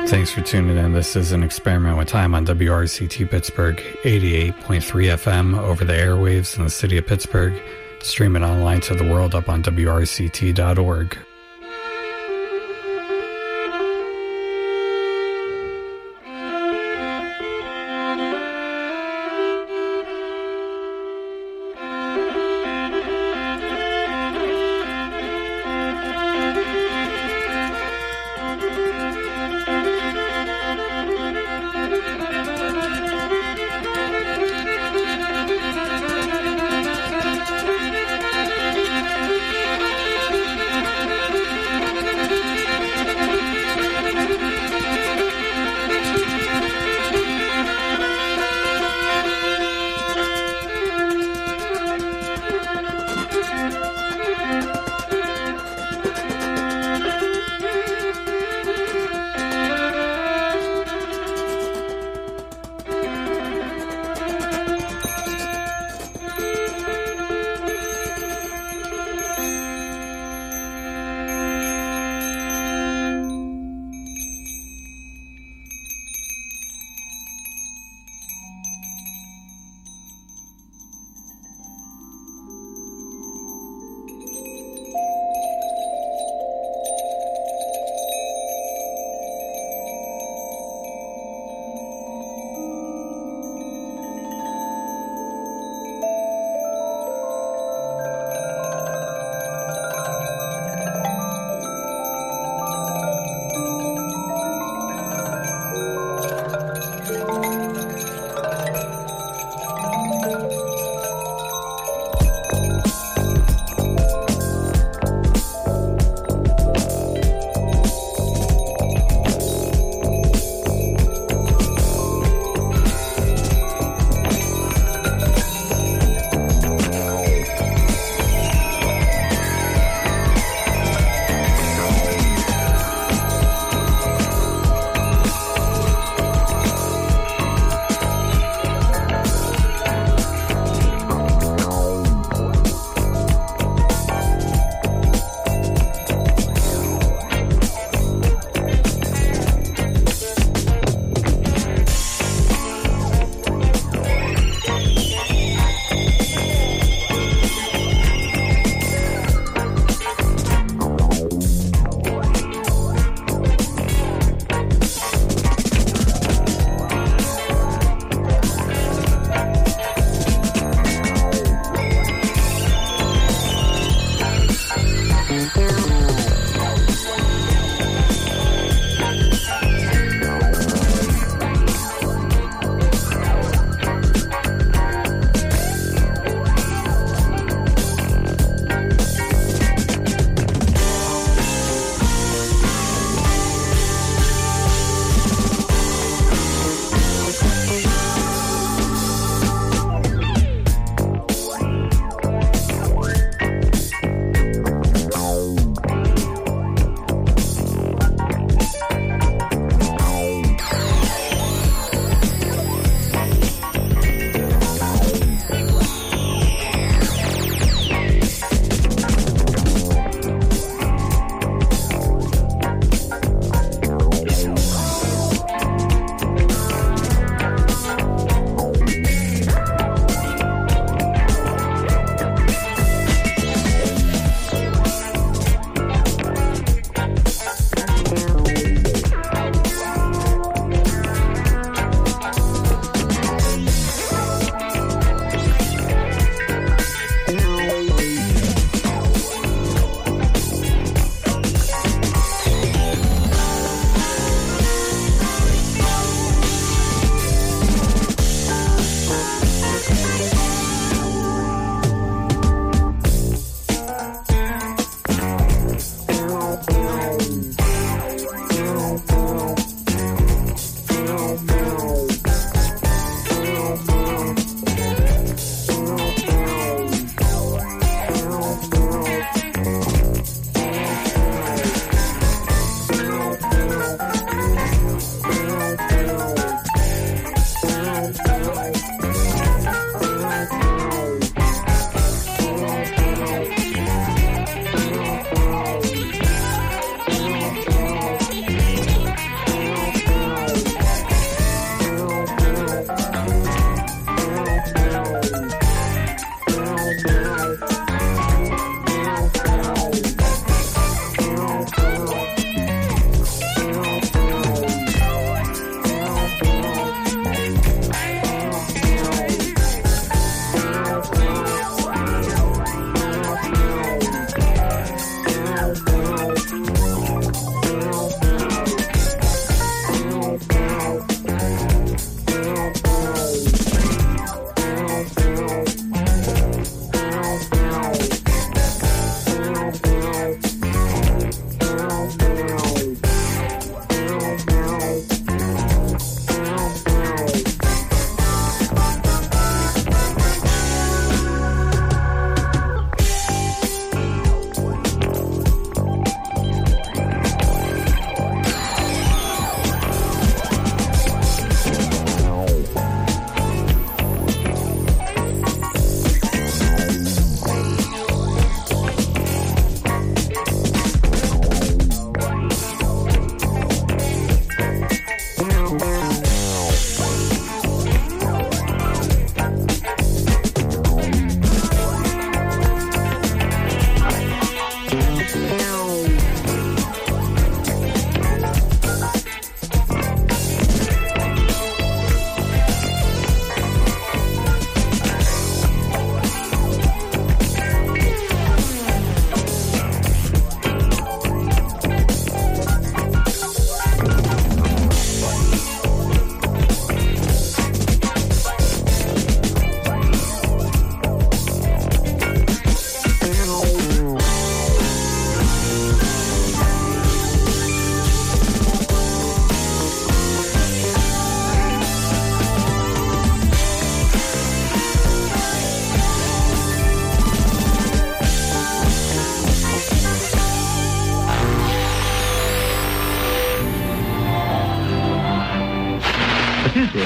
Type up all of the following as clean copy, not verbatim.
Thanks for tuning in. This is an experiment with time on WRCT Pittsburgh, 88.3 FM over the airwaves in the city of Pittsburgh, streaming online to the world up on WRCT.org.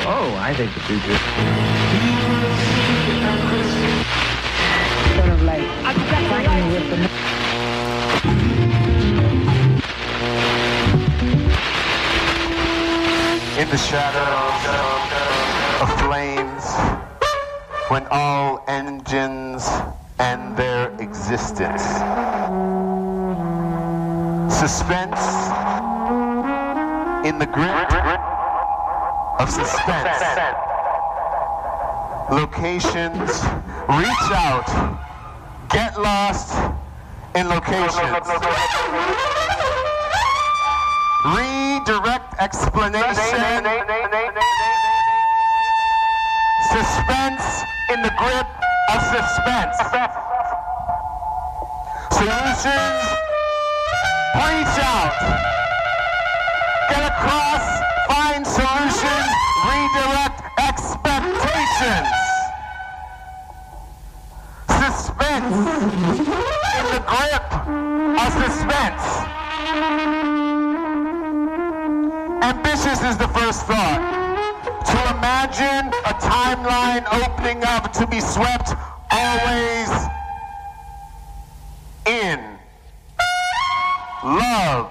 Oh, I think the future. Sort of like fighting with the... In the shadows of flames, when all engines end their existence. Suspense in the grip of suspense. Locations, reach out, get lost in locations. Redirect explanation. Suspense in the grip of suspense. Solutions, reach out, get across, find solutions, redirect expectations. Suspense in the grip of suspense. Ambitious is the first thought. To imagine a timeline opening up to be swept always in love.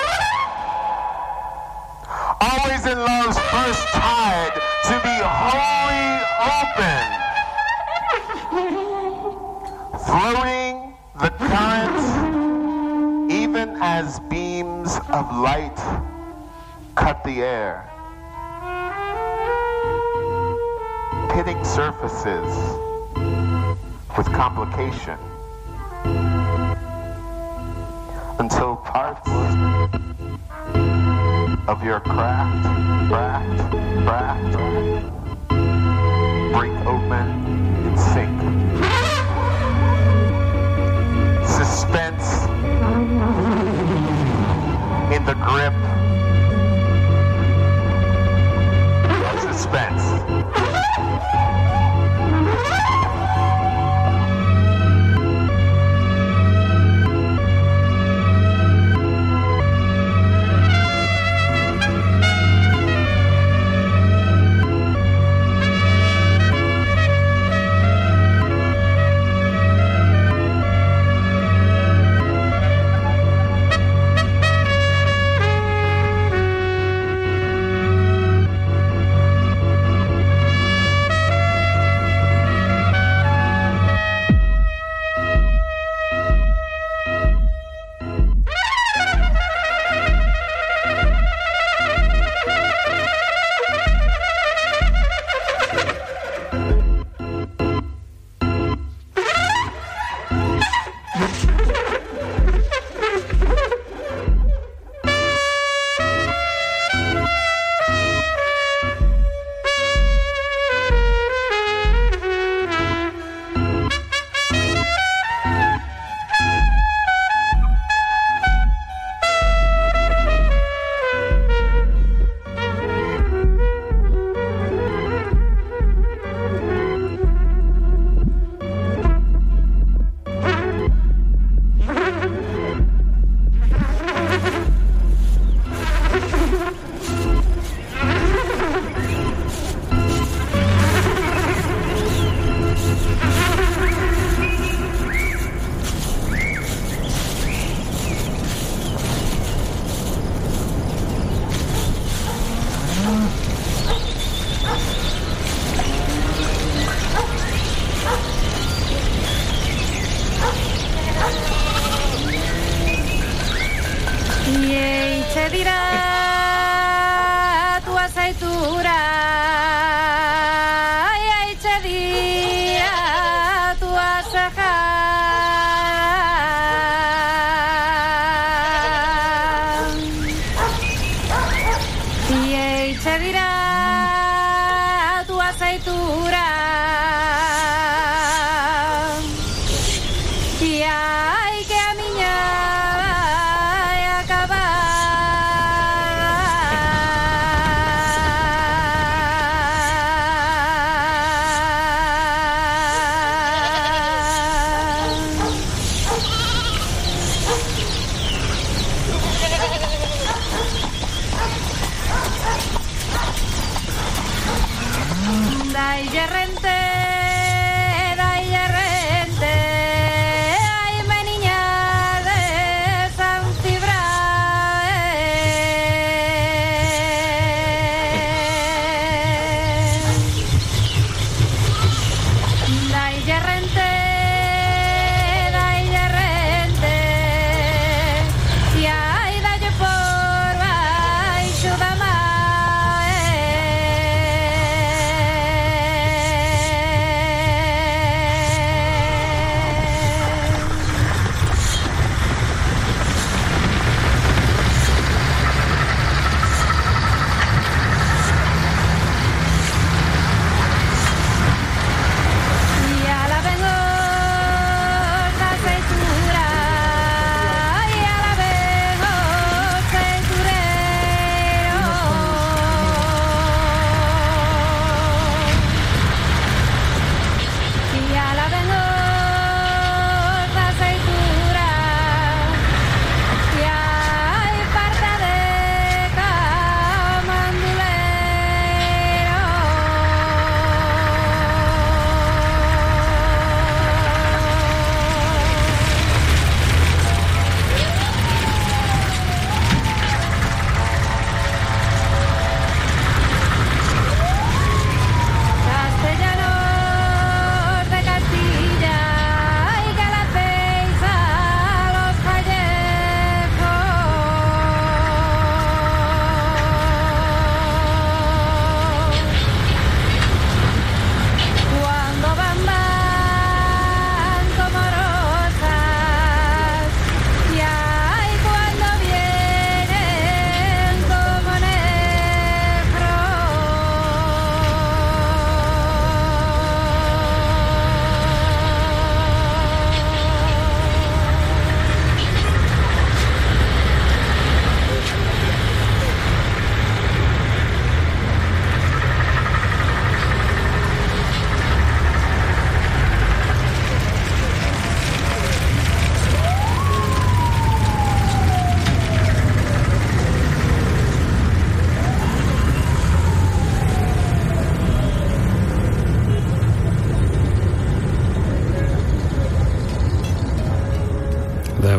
Always in love's first tide, to be wholly open. Floating the current, even as beams of light cut the air. Pitting surfaces with complication until parts of your craft break open and sink. Suspense in the grip of suspense.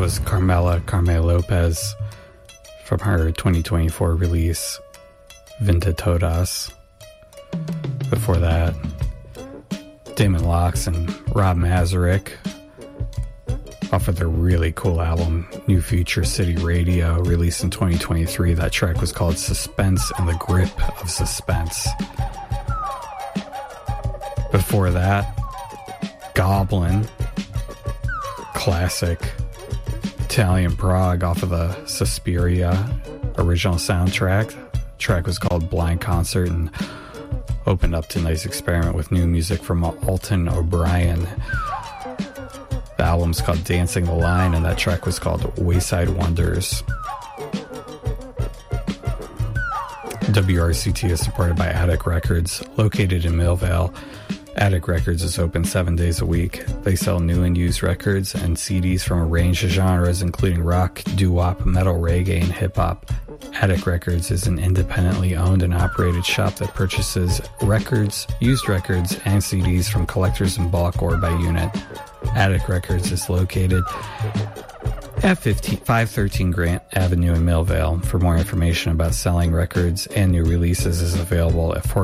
was Carmela Lopez from her 2024 release, Vinta Todas. Before that, Damon Locks and Rob Mazurek off of their really cool album, New Future City Radio, released in 2023. That track was called Suspense and the Grip of Suspense. Before that, Goblin, classic Italian prog off of the Suspiria original soundtrack. The track was called Blind Concert and opened up to a nice experiment with new music from Alton O'Brien. The album's called Dancing the Line, and that track was called Wayside Wonders. WRCT is supported by Attic Records, located in Millvale. Attic Records is open 7 days a week. They sell new and used records and CDs from a range of genres, including rock, doo-wop, metal, reggae, and hip-hop. Attic Records is an independently owned and operated shop that purchases records, used records, and CDs from collectors in bulk or by unit. Attic Records is located at 513 Grant Avenue in Millvale. For more information about selling records and new releases is available at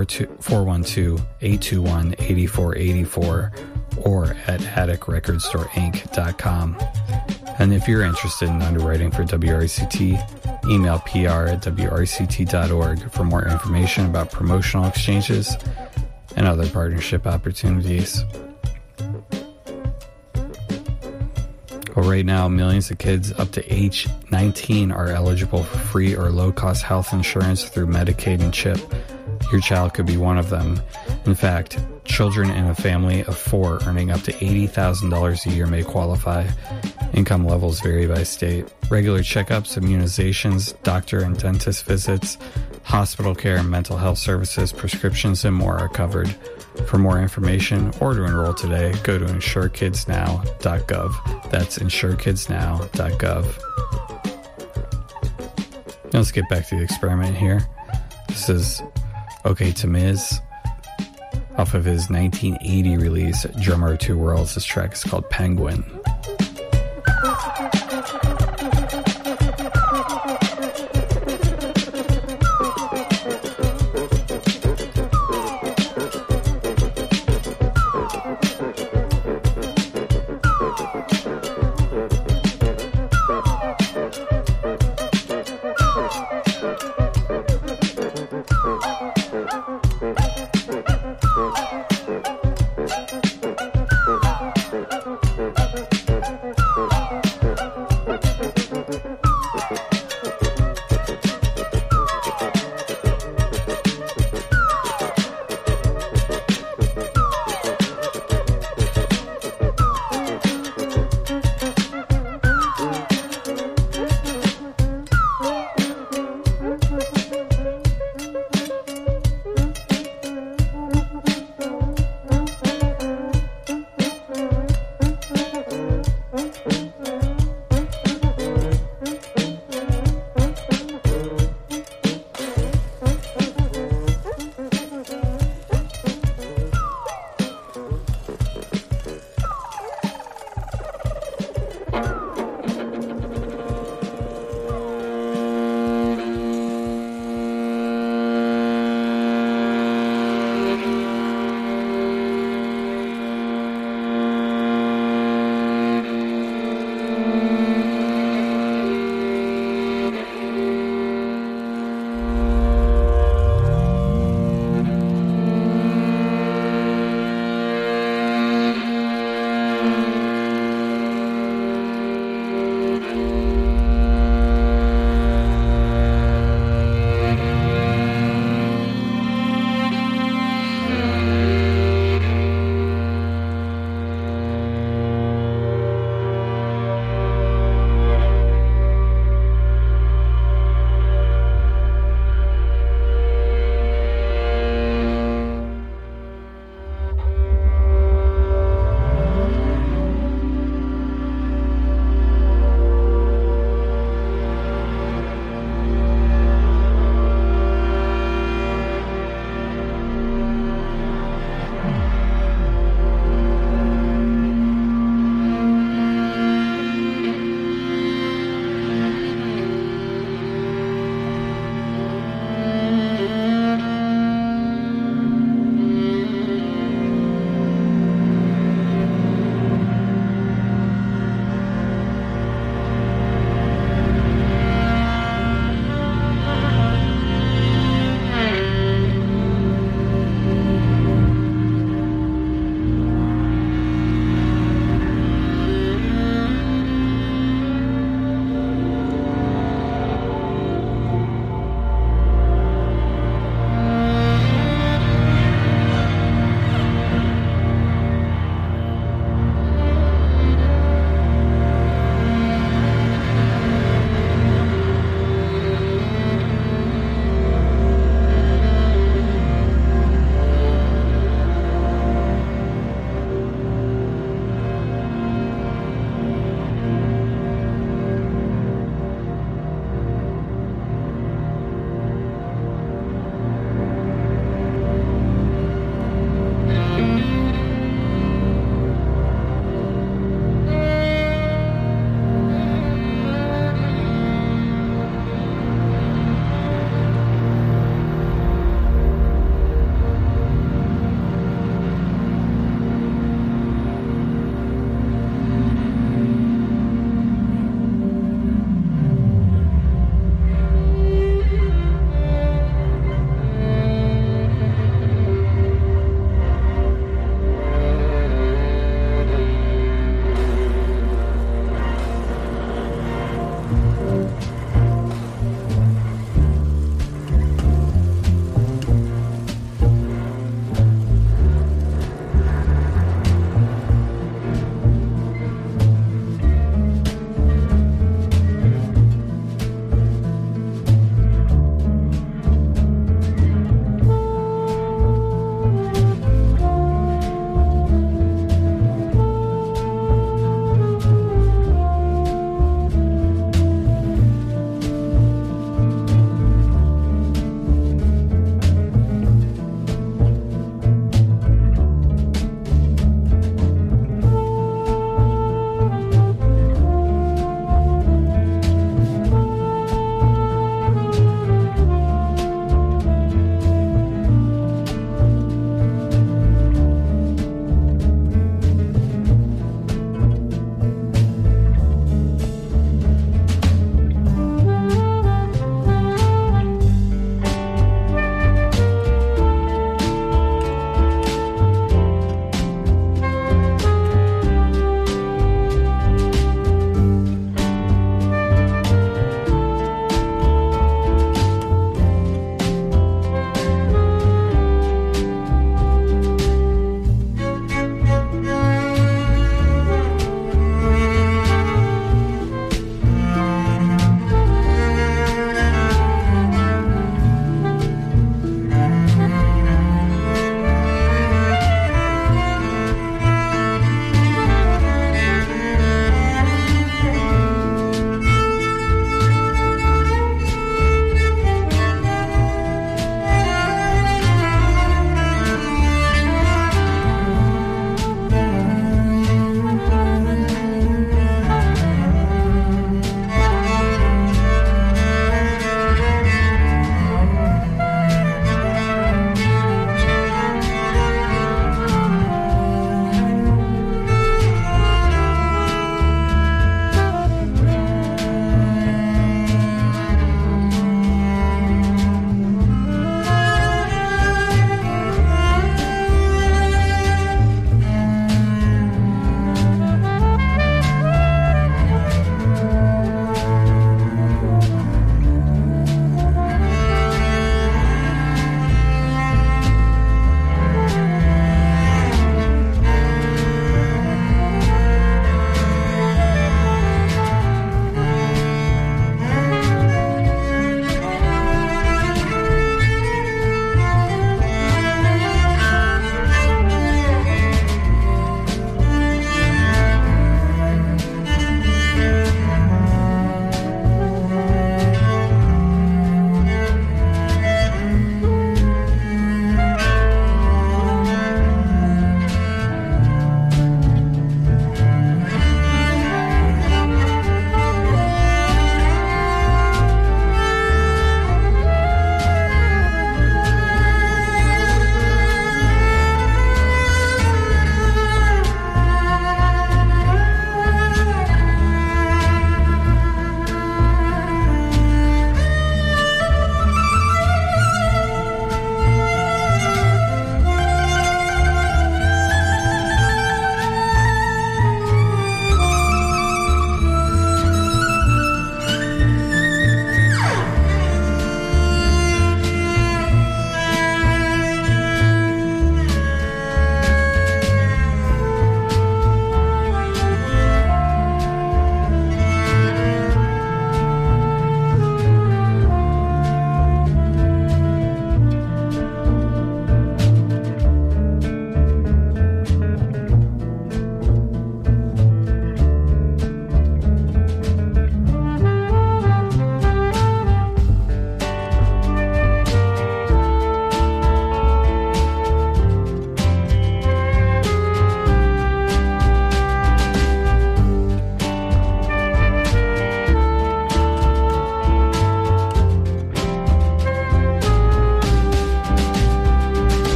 412-821-8484 or at atticrecordstore.inc.com. And if you're interested in underwriting for WRCT, email pr@wrct.org for more information about promotional exchanges and other partnership opportunities. Well, right now, millions of kids up to age 19 are eligible for free or low-cost health insurance through Medicaid and CHIP. Your child could be one of them. In fact, children in a family of 4 earning up to $80,000 a year may qualify. Income levels vary by state. Regular checkups, immunizations, doctor and dentist visits, hospital care and mental health services, prescriptions, and more are covered. For more information or to enroll today, go to insurekidsnow.gov. That's insurekidsnow.gov. Now let's get back to the experiment here. This is OK Tamiz off of his 1980 release, Drummer of Two Worlds. This track is called Penguin.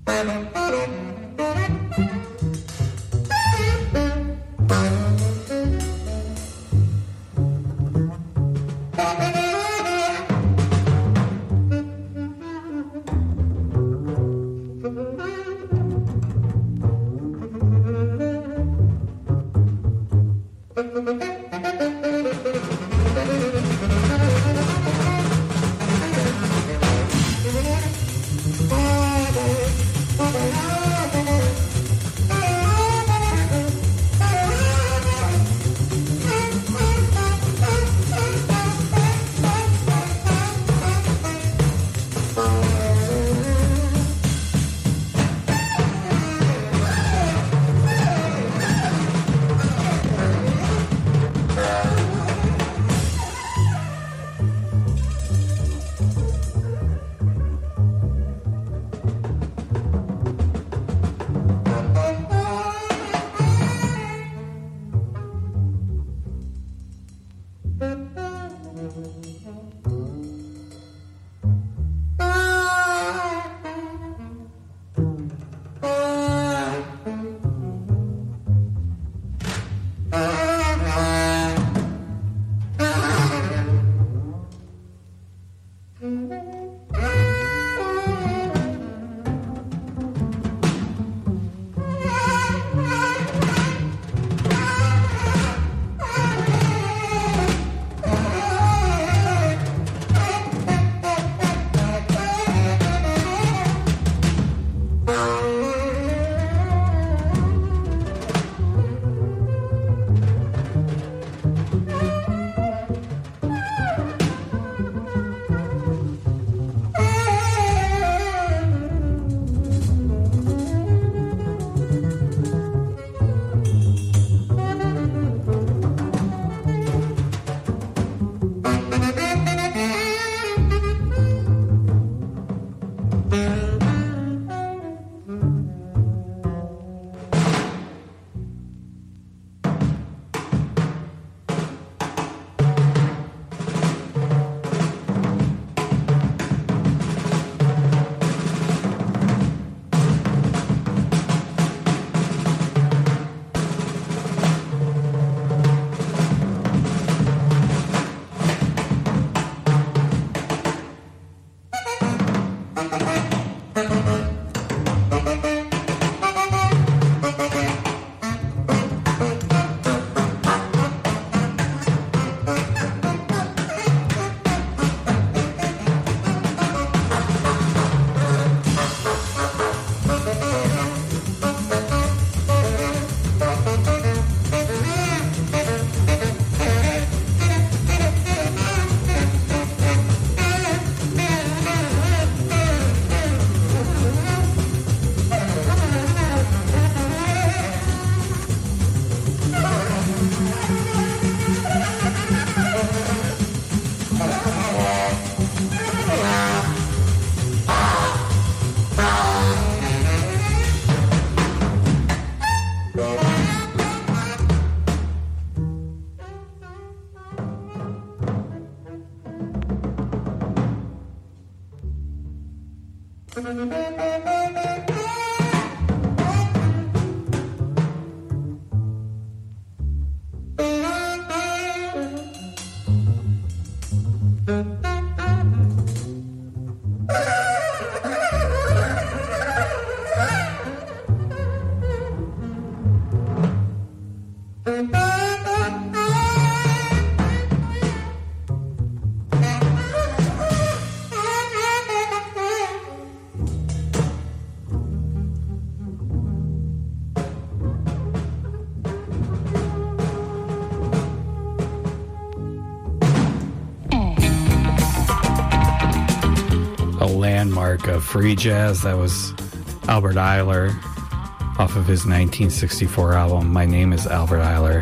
Landmark of free jazz. That was Albert Ayler off of his 1964 album My Name is Albert Ayler.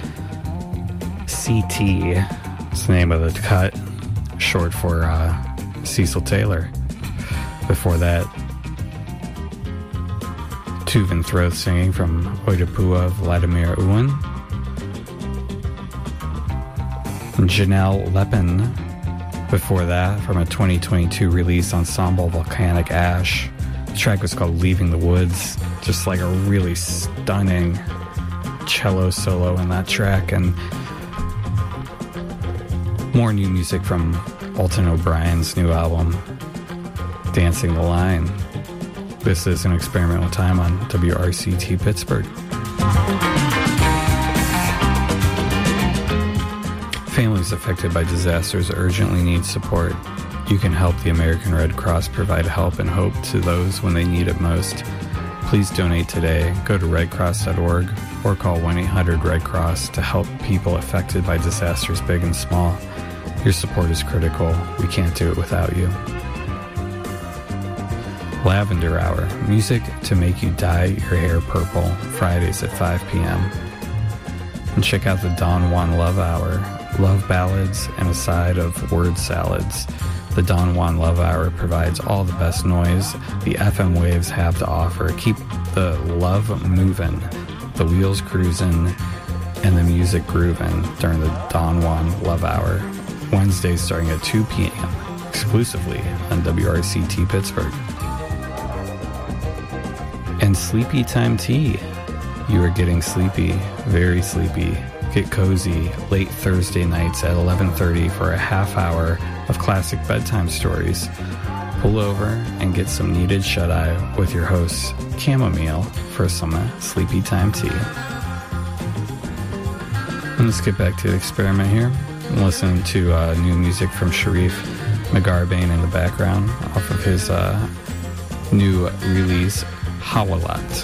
CT is the name of the cut, short for Cecil Taylor. Before that, Tuvan Throat singing from Oidipua Vladimir Uwan. Janelle Lepin before that, from a 2022 release, Ensemble Volcanic Ash, The track was called Leaving the Woods. Just like a really stunning cello solo in that track, and more new music from Alton O'Brien's new album, Dancing the Line. This is An Experiment with Time on WRCT Pittsburgh. Families affected by disasters urgently need support. You can help the American Red Cross provide help and hope to those when they need it most. Please donate today. Go to redcross.org or call 1-800-RED-CROSS to help people affected by disasters big and small. Your support is critical. We can't do it without you. Lavender Hour, music to make you dye your hair purple, Fridays at 5 p.m. And check out the Don Juan Love Hour, love ballads and a side of word salads. The Don Juan Love Hour provides all the best noise the FM waves have to offer. Keep the love moving, the wheels cruising, and the music grooving during the Don Juan Love Hour. Wednesdays starting at 2 p.m. exclusively on WRCT Pittsburgh. And Sleepy Time Tea. You are getting sleepy, very sleepy. Get cozy late Thursday nights at 11:30 for a half hour of classic bedtime stories. Pull over and get some needed shut-eye with your host, Chamomile, for some Sleepy Time Tea. And let's get back to the experiment here. I'm listening to new music from Sharif Megharbane in the background off of his new release, Hawalat.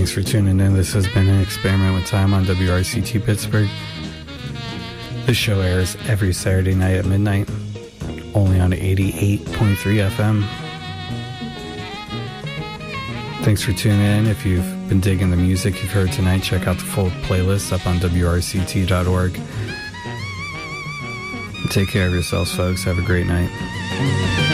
Thanks for tuning in. This has been an Experiment with Time on WRCT Pittsburgh. This show airs every Saturday night at midnight, only on 88.3 FM. Thanks for tuning in. If you've been digging the music you've heard tonight, check out the full playlist up on WRCT.org. Take care of yourselves, folks. Have a great night.